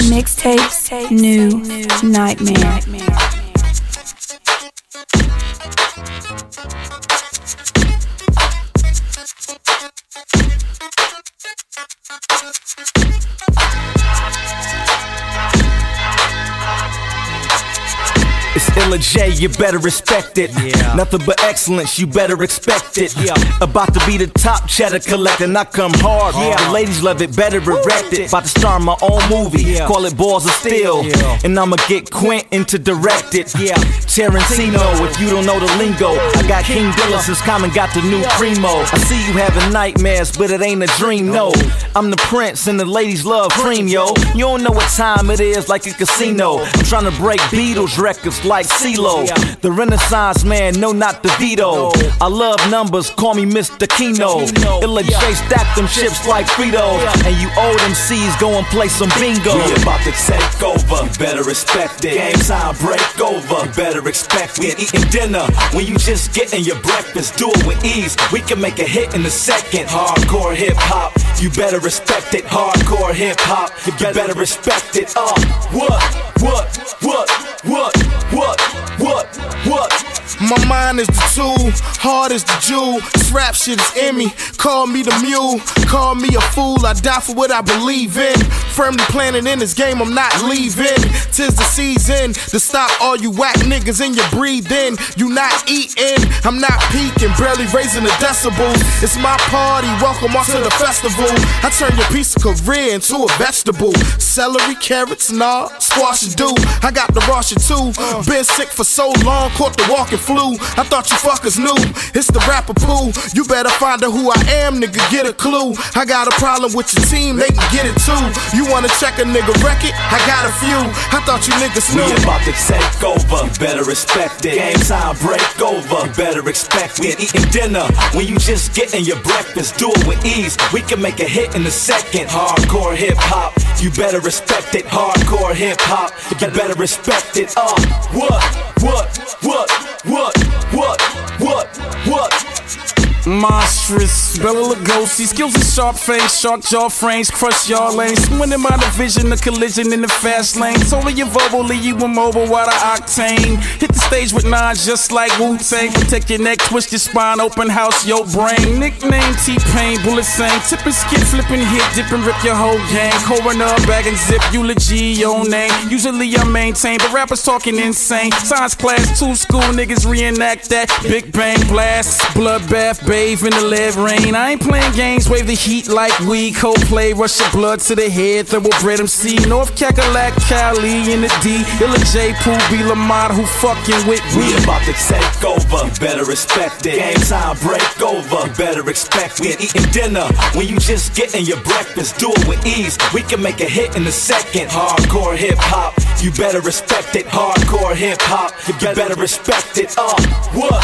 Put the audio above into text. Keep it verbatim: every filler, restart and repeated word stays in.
Mixtapes, new nightmare. It's Illa J, you better respect it. Yeah. Nothing but excellence, you better expect it. Yeah. About to be the top cheddar collector, and I come hard. Yeah. The ladies love it, better erect it. About to star my own movie, yeah. Call it Balls of Steel. Yeah. And I'ma get Quentin to direct it. Yeah. Tarantino, if you don't know the lingo. I got King Dilla since Common got the new Primo. I see you having nightmares, but it ain't a dream, no. I'm the prince and the ladies love cream, yo. You don't know what time it is, like a casino. I'm trying to break Beatles records like CeeLo, the Renaissance man, no, not the Vito. I love numbers, call me Mister Keno. Illa J stack them chips like Frito, and you old M Cs go and play some bingo. We about to take over, you better respect it. Game time break over, you better expect it. Eating dinner when you just getting your breakfast, do it with ease. We can make a hit in a second. Hardcore hip hop, you better respect it. Hardcore hip hop, you better respect it. Uh, what, what, what, what? What, what, what? My mind is the tool, heart is the jewel. This rap shit is in me, call me the mule. Call me a fool, I die for what I believe in. Firmly planted in this game, I'm not leaving. Tis the season to stop all you whack niggas in your breathing. You not eating, I'm not peeking, barely raising the decibels. It's my party, welcome off to the festival. I turn your piece of career into a vegetable. Celery, carrots, nah, squash and do. I got the raw shit too. Been sick for so long, caught the walking flu. I thought you fuckers knew, it's the rapper poo. You better find out who I am, nigga, get a clue. I got a problem with your team, they can get it too. You wanna check a nigga record? I got a few. I thought you niggas knew. We about to take over, you better respect it. Game time break over, you better expect it. Eating dinner when you just getting your breakfast, do it with ease. We can make a hit in a second. Hardcore hip hop, you better respect it. Hardcore hip hop, you better respect it. Uh, what, what, what, what, what, what, what? Monstrous, Bela Lugosi, skills and sharp face, shark jaw frames, crush y'all lanes. Winning my division, a collision in the fast lane. Totally your verbal, leave you immobile, while the octane. Hit the stage with nine just like Wu-Tang. Protect your neck, twist your spine, open house, your brain. Nickname T-Pain, bullet sang. Tip and skip, flipping hit, dip and rip your whole gang. Coroner, bag and zip, eulogy, your name. Usually I maintain, but rappers talking insane. Science class, two school niggas reenact that. Big bang blast, bloodbath, bathe in the lead rain. I ain't playing games, wave the heat like weed. Coldplay, rush your blood to the head, Thoroughbred M C. North Cackalack, Cali in the D. Illa J, Pooh B. Lamont, who fucking with me. We about to take over, you better respect it. Game time break over, you better expect it. Eating dinner when you just getting your breakfast, do it with ease. We can make a hit in a second. Hardcore hip hop, you better respect it. Hardcore hip hop, you better respect it. Uh, what,